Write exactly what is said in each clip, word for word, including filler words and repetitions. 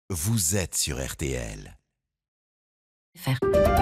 Vous êtes sur R T L. R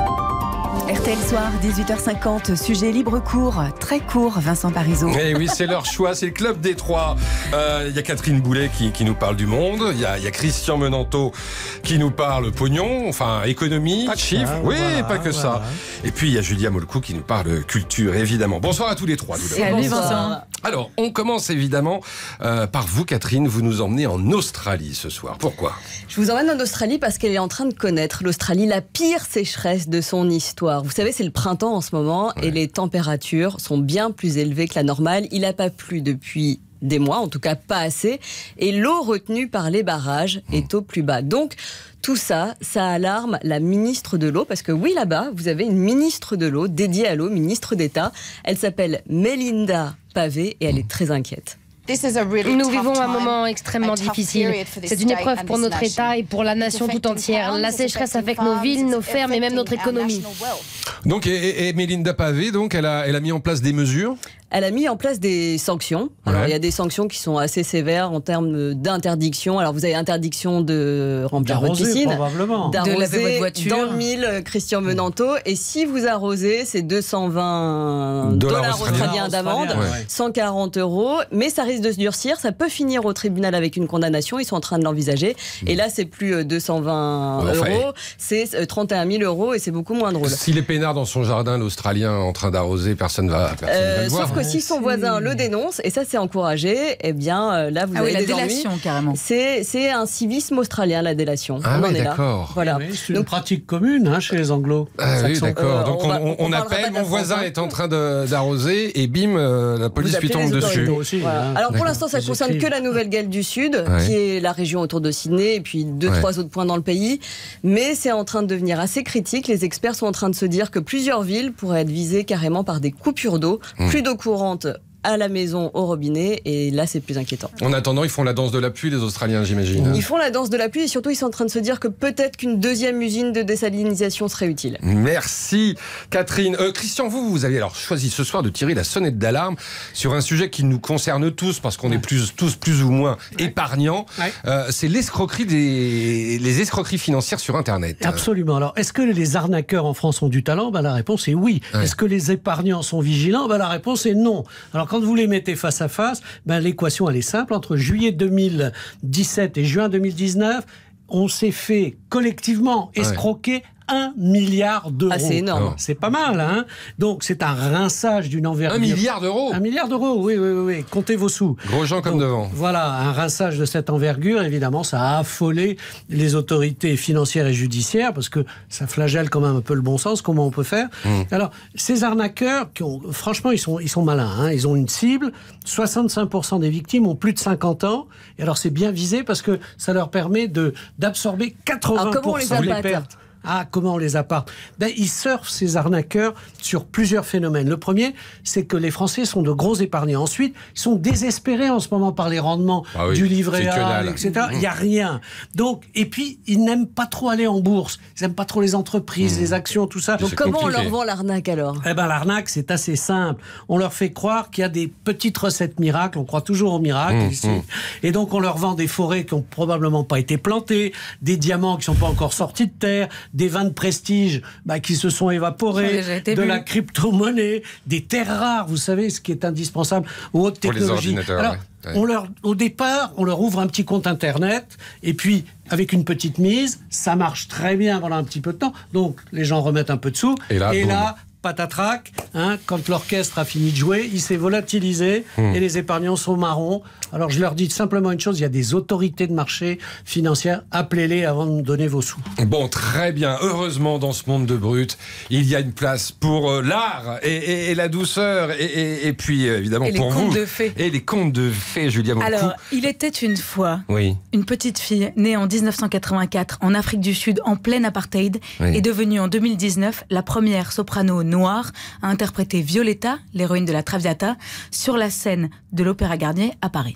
T L Soir, dix-huit heures cinquante, sujet libre court, très court, Vincent Parisot. Eh oui, c'est leur choix, c'est le club des trois. Il euh, y a Catherine Boulet qui, qui nous parle du monde, il y, y a Christian Menanteau qui nous parle pognon, enfin économie, pas chiffres, ça, oui, voilà, pas que voilà. ça. Et puis il y a Julia Molcou qui nous parle culture, évidemment. Bonsoir à tous les trois. Salut Vincent. Alors, on commence évidemment euh, par vous, Catherine, vous nous emmenez en Australie ce soir. Pourquoi ? Je vous emmène en Australie parce qu'elle est en train de connaître, l'Australie, la pire sécheresse de son histoire. Vous savez, c'est le printemps en ce moment ouais. et les températures sont bien plus élevées que la normale. Il n'a pas plu depuis des mois, en tout cas pas assez. Et l'eau retenue par les barrages mmh. est au plus bas. Donc, tout ça, ça alarme la ministre de l'eau, parce que oui, là-bas, vous avez une ministre de l'eau dédiée à l'eau, ministre d'État. Elle s'appelle Melinda Pavey et elle est très inquiète. Nous vivons un moment extrêmement difficile. C'est une épreuve pour notre État et pour la nation tout entière. La sécheresse affecte nos villes, nos fermes et même notre économie. Donc, et, et Melinda Pavey, donc, elle a, elle a mis en place des mesures ? Elle a mis en place des sanctions. Alors, ouais. il y a des sanctions qui sont assez sévères en termes d'interdiction. Alors, vous avez interdiction de remplir votre piscine, d'arroser votre voiture. Dans le mille, Christian Menanteau. Et si vous arrosez, c'est deux cent vingt dollars australiens d'amende, ouais. cent quarante euros. Mais ça risque de se durcir. Ça peut finir au tribunal avec une condamnation. Ils sont en train de l'envisager. Et là, c'est plus deux cent vingt ouais, enfin, euros. C'est trente et un mille euros et c'est beaucoup moins drôle. S'il est peinard dans son jardin, l'Australien en train d'arroser, personne ne va, personne euh, va le voir. Que si son voisin le dénonce, et ça c'est encouragé, eh bien là vous ah avez oui, la des délation ennuis. Carrément. C'est, c'est un civisme australien, la délation. Ah on oui, en est d'accord. Là. Voilà. Oui, c'est une Donc, pratique commune hein, chez les Anglo. Ah oui, d'accord. Euh, Donc on, on, on, on appelle, mon voisin est en train de, d'arroser, et bim, euh, la police lui tombe dessus. Aussi, voilà. hein. Alors pour l'instant, ça ne concerne écrits. que la Nouvelle-Galles du Sud, ouais. qui est la région autour de Sydney, et puis deux, ouais. trois autres points dans le pays. Mais c'est en train de devenir assez critique. Les experts sont en train de se dire que plusieurs villes pourraient être visées carrément par des coupures d'eau, mmh. plus d'eau courante à la maison, au robinet, et là c'est plus inquiétant. En attendant, ils font la danse de la pluie, les Australiens, j'imagine. Ils font la danse de la pluie et surtout ils sont en train de se dire que peut-être qu'une deuxième usine de désalinisation serait utile. Merci Catherine. Euh, Christian, vous, vous avez alors choisi ce soir de tirer la sonnette d'alarme sur un sujet qui nous concerne tous, parce qu'on ouais. est plus, tous plus ou moins ouais. épargnants. Ouais. Euh, c'est l'escroquerie des, les escroqueries financières sur Internet. Absolument. Alors, est-ce que les arnaqueurs en France ont du talent ? Ben, la réponse est oui. Ouais. Est-ce que les épargnants sont vigilants ? Ben, la réponse est non. Alors, quand vous les mettez face à face, ben l'équation elle est simple. Entre juillet deux mille dix-sept et juin deux mille dix-neuf, on s'est fait collectivement escroquer ouais. un milliard d'euros. Ah, c'est énorme. C'est pas mal, hein. Donc, c'est un rinçage d'une envergure. Un milliard d'euros Un milliard d'euros, oui, oui, oui, oui. Comptez vos sous. Gros gens comme Donc, devant. Voilà, un rinçage de cette envergure, évidemment, ça a affolé les autorités financières et judiciaires, parce que ça flagelle quand même un peu le bon sens, comment on peut faire. Mmh. Alors, ces arnaqueurs, qui ont, franchement, ils sont, ils sont malins, hein. Ils ont une cible. soixante-cinq pour cent des victimes ont plus de cinquante ans. Et alors, c'est bien visé parce que ça leur permet de, d'absorber quatre-vingts pour cent des pertes. Ah, comment on les appâte ? Ben, ils surfent, ces arnaqueurs, sur plusieurs phénomènes. Le premier, c'est que les Français sont de gros épargnants. Ensuite, ils sont désespérés en ce moment par les rendements ah oui, du livret A, et cetera. Il n'y a rien. Donc, et puis, ils n'aiment pas trop aller en bourse. Ils n'aiment pas trop les entreprises, mmh. les actions, tout ça. Donc, comment compliqué. on leur vend l'arnaque alors ? Eh ben, l'arnaque, c'est assez simple. On leur fait croire qu'il y a des petites recettes miracles. On croit toujours aux miracles mmh, ici. Mmh. Et donc, on leur vend des forêts qui n'ont probablement pas été plantées, des diamants qui ne sont pas encore sortis de terre, des vins de prestige bah, qui se sont évaporés, de vu. la crypto-monnaie, des terres rares, vous savez, ce qui est indispensable aux hautes Pour technologies. Les Alors, ouais. on leur, au départ, on leur ouvre un petit compte Internet, et puis, avec une petite mise, ça marche très bien pendant un petit peu de temps, donc les gens remettent un peu de sous, et là, et là patatrac, hein, quand l'orchestre a fini de jouer, il s'est volatilisé mmh. et les épargnants sont marrons. Alors je leur dis simplement une chose, il y a des autorités de marché financières, appelez-les avant de me donner vos sous. Bon, très bien. Heureusement, dans ce monde de brut, il y a une place pour euh, l'art et, et, et la douceur et, et, et puis évidemment et pour les vous. Contes de fées. Et les contes de fées, Julia Molcou. Alors, il était une fois oui. une petite fille née en dix-neuf cent quatre-vingt-quatre en Afrique du Sud, en pleine apartheid, oui. est devenue en deux mille dix-neuf la première soprano noire à interpréter Violetta, l'héroïne de la Traviata, sur la scène de l'Opéra Garnier à Paris.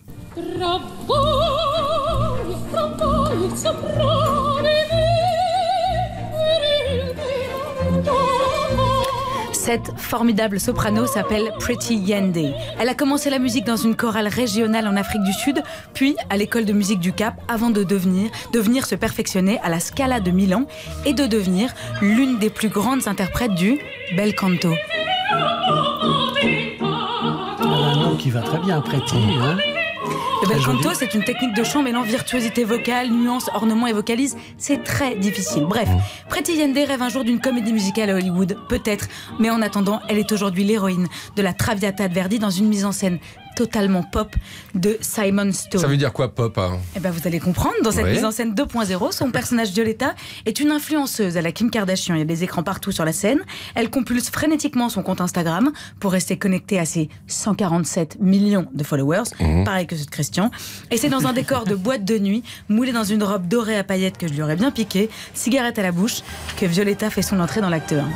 Cette formidable soprano s'appelle Pretty Yende. Elle a commencé la musique dans une chorale régionale en Afrique du Sud, puis à l'école de musique du Cap, avant de devenir, de venir se perfectionner à la Scala de Milan et de devenir l'une des plus grandes interprètes du bel canto. Elle a un nom qui va très bien, Pretty, hein. Le bel canto, c'est une technique de chant mêlant virtuosité vocale, nuances, ornements et vocalises. C'est très difficile. Bref, Pretty Yende rêve un jour d'une comédie musicale à Hollywood, peut-être. Mais en attendant, elle est aujourd'hui l'héroïne de la Traviata de Verdi dans une mise en scène totalement pop de Simon Stone. Ça veut dire quoi, pop, hein? Eh ben, vous allez comprendre. Dans cette oui. mise en scène deux point zéro, son personnage Violetta est une influenceuse à la Kim Kardashian. Il y a des écrans partout sur la scène. Elle compulse frénétiquement son compte Instagram pour rester connectée à ses cent quarante-sept millions de followers, mmh. pareil que ceux de Christian. Et c'est dans un décor de boîte de nuit, moulé dans une robe dorée à paillettes que je lui aurais bien piqué, cigarette à la bouche, que Violetta fait son entrée dans l'acte un.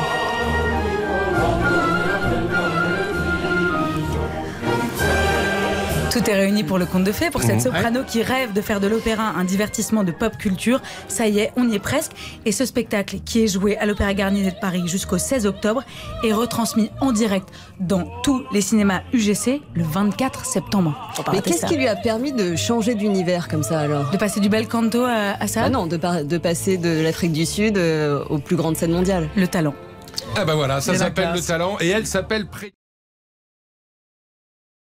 Tout est réuni pour le conte de fées, pour cette soprano qui rêve de faire de l'opéra un divertissement de pop culture. Ça y est, on y est presque. Et ce spectacle, qui est joué à l'Opéra Garnier de Paris jusqu'au seize octobre, est retransmis en direct dans tous les cinémas U G C le vingt-quatre septembre. Mais qu'est-ce ça. qui lui a permis de changer d'univers comme ça alors? De passer du bel canto à, à ça? Ah non, de, par, de passer de l'Afrique du Sud euh, aux plus grandes scènes mondiales. Le talent. Ah bah voilà, ça s'appelle le talent et elle s'appelle